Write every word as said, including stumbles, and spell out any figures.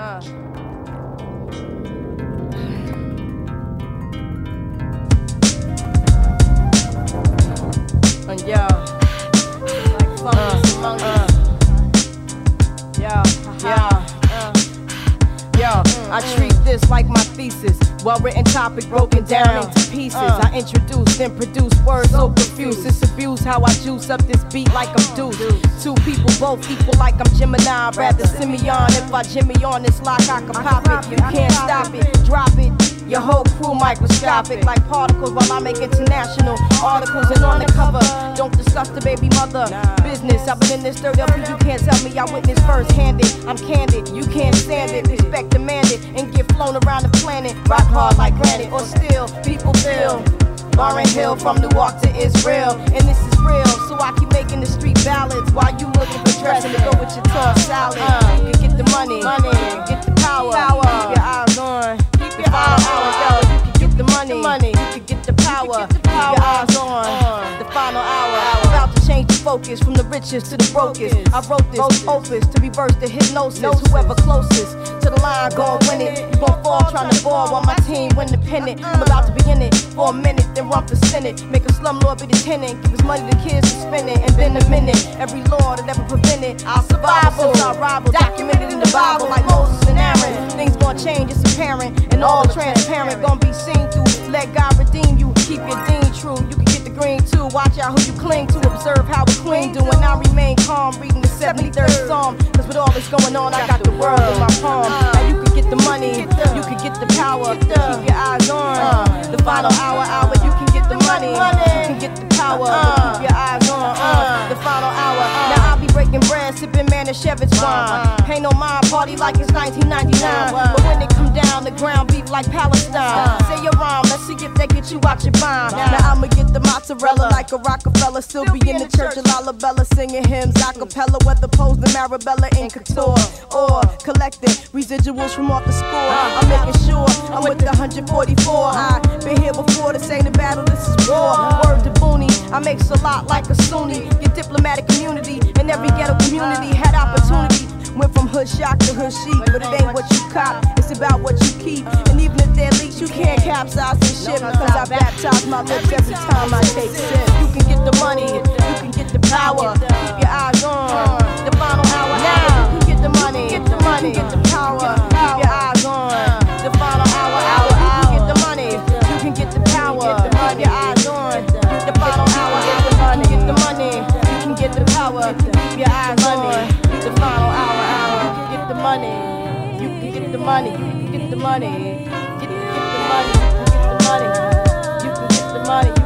Uh. And yo, like fungus among us. Yo, yo, uh. Yo, I treat this like my thesis. Well-written topic broken down into pieces. I introduce, then produce words so profuse. It's abuse how I juice up this beat like I'm Deuce. Two people both equal like I'm Gemini. Rather Simeon. If I Jimmy on this lock, I can pop it. You can't stop it, drop it. Your whole crew microscopic like particles while I make international articles and on the cover. Don't discuss the baby mother business. I've been in this third L P, you can't tell me I witnessed first-handed. I'm candid, you can't stand it. Respect demanded and get flown around the planet. Rock hard like granite or steel. People feel Lauren Hill from Newark to Israel, and this is real. So I keep making the street ballads while you looking for dressing to go with your tossed salad. You can get the money, money, get the power, power. Keep your eyes on. The final hour, yo, you can get the money, money. You can get the power, keep your eyes on. The final hour, about to change the focus from the richest to the brokest. I wrote this opus to reverse the hypnosis. Whoever closest to the line gon' win it. You gon' fall trying to ball while my team win the pennant. I'm about to be in it for a minute, then run for senate. Make a slumlord be the tenant, give his money to kids to spend it. And then a minute, every law that ever prevented I'll survive since I rival. Documented in the Bible like Moses and Aaron. Things gon' change, it's apparent. And all transparent, gon' be seen through. Let God redeem you, keep your dean true. You can get the green too, watch out who you cling to. Observe how a queen do, and I remain calm. Reading the seventy-third Psalm, cause with all this going on, I got the world in my palm. Now you can get the money, you can get the power. Keep your eyes on the final hour, hour. You can get the money, you can get the power. Keep your eyes on the final hour. Now I'll be breaking bread, sipping Manischewitz wine. Pay no mind, party like it's nineteen ninety-nine. But when it come down, the ground beef like Palestine. Say your rhyme, let's see if they get you out your mind. Now I'ma get the mozzarella like a Rockefeller. Still be in the church of Lalabella, singing hymns acapella. Whether posed in Marabella in couture or collecting residuals from off the score. I'm making sure I'm with the one forty-four. I've been here before, this ain't a battle, this is war. Word to Booney, I makes a lot like a Sunni. Get diplomatic immunity in every ghetto community. Had opportunity, went from hood shock to hood chic. But it ain't what you cop, it's about what you keep. And even if they're leaks, you can't capsize this shit. Because I baptize my lips every time I take sip. You can get the money, you can get the power. Keep your eyes on the final hour. Now you can get the money, get the money, get the power. Keep your eyes on the final hour. Hour, you can get the money, you can get the power. Keep your eyes on the final hour. Hour, you can get the money, you can get the power. Keep your eyes on the final hour. Hour, you can get the money, you can get the money, you can get the money, get, get the money, you can get the money, you can get the money.